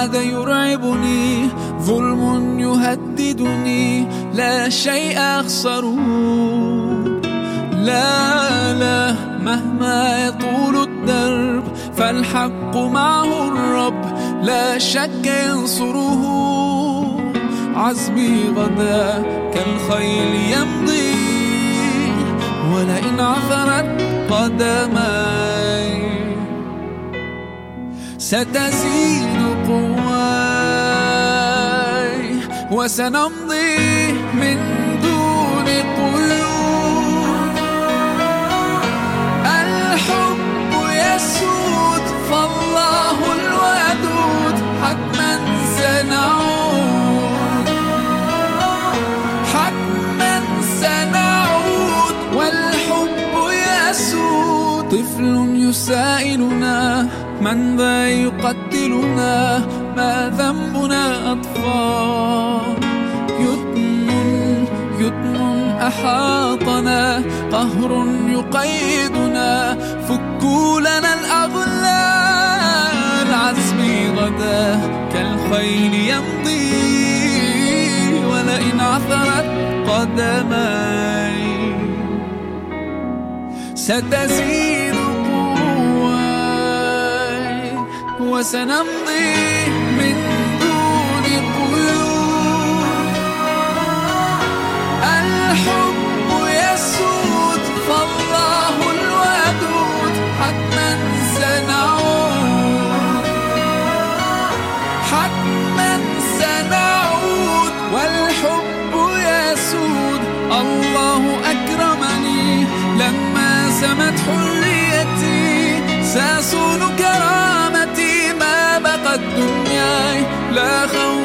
عاد يرعبني، ظلم يهددني، لا شيء أخسره. لا مهما يطول الدرب فالحق معه الرب، لا شك ينصره. عزمي غدا كالخيل يمضي، ولئن عثرت قدماي ستزيد قواي، وسنمضي من دون قيود. الحب يسود فالله الودود، حتما سنعود، حتما سنعود، والحب يسود. طفل يسائلنا من ذا يقتلنا، ما ذنبنا أطفال. يتم أحاطنا، قهر يقيدنا، فكوا لنا الأغلال. عزمي غدا كالخيل يمضي، ولئن عثرت قدماي ستزيد قواي، وسنمضي من دون قيود. الحب يسود فالله الودود، حتما سنعود، حتما سنعود، والحب يسود. الله أكرمني لما سمت حريتي، سأصون كرامتي ما بقت دنياي، لا خوف